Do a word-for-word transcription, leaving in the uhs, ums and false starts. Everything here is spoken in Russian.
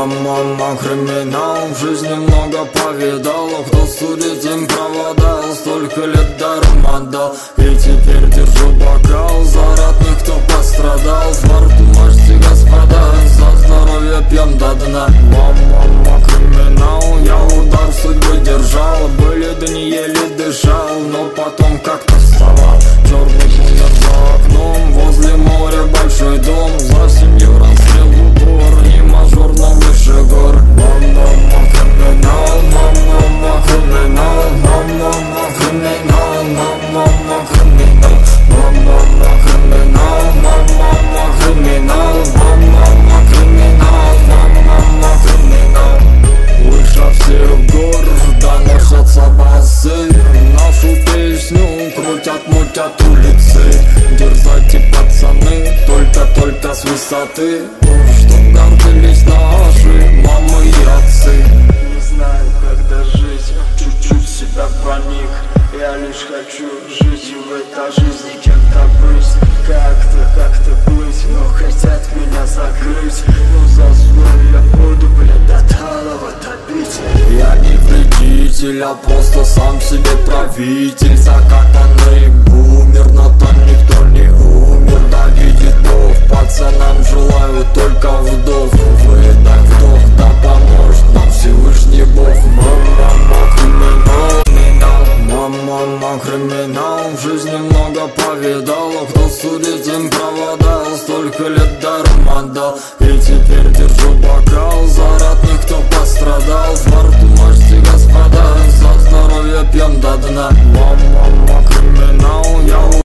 Мама, криминал, в жизни много повидал. Кто судит, им проводал, столько лет даром отдал. И теперь держу бокал за родных, кто пострадал. В борту мажьте, господа, за здоровье пьем до дна. Мама, криминал, я удар судьбы держал. Были дни, еле дышал, но потом как-то вставал. Черный бумер за окном, возле моря большой дом. За семью расстрел в упор, не мажор, но выше гор. Мама, криминал, мама, криминал, мама, криминал, мама, криминал, мама, криминал, мама, криминал, мама, криминал, мама, криминал. Выше всех гор доносятся басы, нашу песню крутят, мутят улицы. Дерзайте, пацаны, только-только с высоты, чтоб гордились наши мамы и отцы. Не знаю, как дожить, чуть-чуть в себя проник. Я лишь хочу жить и в этой жизни кем-то быть. Как-то, как-то быть, но хотят меня закрыть. Но за свой я буду, блядь, до талого топить. Я не вредитель, а просто сам себе правитель. Закатанный бумер, но там никто не умер. Да видит Бог, пацанам желаю только вдох. Выдай вдох, да поможет нам Всевышний Бог. Мама, криминал, мама, криминал, в жизни много повидал. Кто судит, им проводал, столько лет даром отдал. И теперь держу бокал за родных, кто пострадал. В борту мажьте, господа, за здоровье пьем до дна. Мама, криминал, я